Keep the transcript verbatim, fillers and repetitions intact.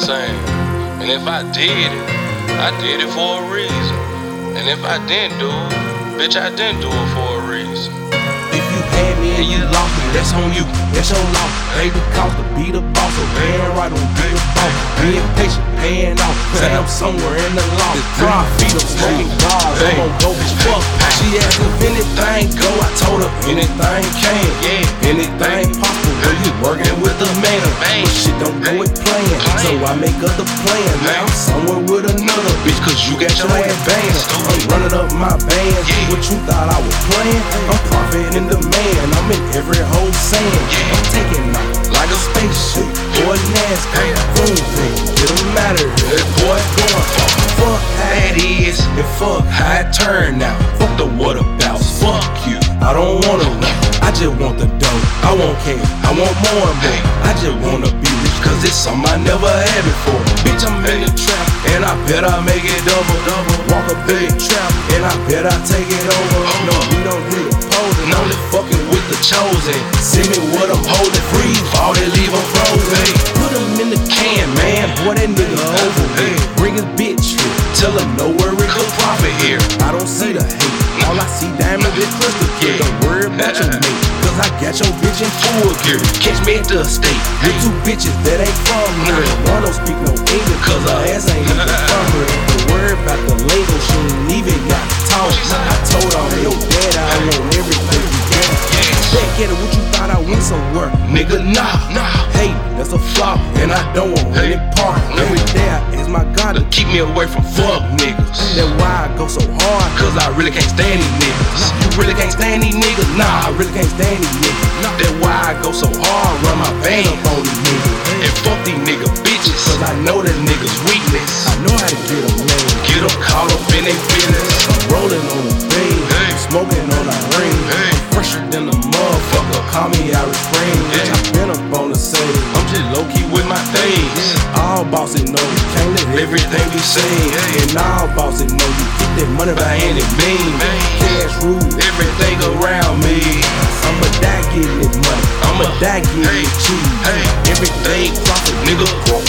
saying? And if I did it, I did it for a reason. And if I didn't do it, bitch, I didn't do it for a reason. If you had me and you lost me, that's on you, that's your loss. Pay the cost to be the boss, so paying right on be the boss. Being patient, paying off, say I'm somewhere in the loft. Profit, I'm smoking bars, I'm gon' go as fuck. She asked if anything go, I told her anything can. Yeah, anything possible, when you working with a man. But shit don't go with playing, so I make other plans. Now I'm somewhere with another bitch, cause you got your ass banned. I'm running up my bands, what you thought I was playing? I'm profiting the man, I'm in every whole sand. I'm taking off like a spaceship, boy NASCAR. Boom, boom, it don't matter, that boy going fuck. Fuck how it is, and fuck how it turned out. Fuck the what about, fuck you, I don't wanna know. I just want the dough, I won't care, I want more and more. I just wanna be rich, cause it's something I never had before. Bitch, I'm in the trap, and I bet I make it double, double. Walk up in the trap, and I bet I take it over. No, we don't do the posing, only fucking with the chosen. Send me what I'm holding, freeze, all they leave them frozen. Put them in the can, man, boy, that nigga over here. Bring his bitch here, tell him no worry, good profit here. I don't see the hate, all I see diamonds and crystal clear. Don't worry about your mate, cause I got your bitch in full gear. Catch me at the estate with two bitches that ain't from here. One don't speak no English, cause her ass ain't even from here. Don't worry about the lingo, she ain't even got to talk. I told her I'm your dad, I want everything you got. Back at it, what you thought I went somewhere? Nigga, nah, nah. Hey, that's a flaw, and I don't want any part. Every day I ask my God to keep me away from fuck niggas. That's why I go so hard, cause I really can't stand these niggas. You really can't stand these niggas? Nah, I really can't stand these niggas. That's why I go so hard, run my band up on these niggas. And fuck these nigga bitches, cause I know that niggas weakness. I know how to get them, man. Get them caught up in their business. I'm rolling on the beam, hey. Smoking on the ring, hey. I'm fresher than a motherfucker, call me Irish Spring. Yeah. I've been up on the scene, I'm just low-key with my things. Yeah. All bosses know you can't let everything be seen. Yeah. And all bosses know you get that money by any means. Cash rule everything around me. I'ma die getting this money, I'ma die getting hey. It cheese. Hey. Everything profit, nigga.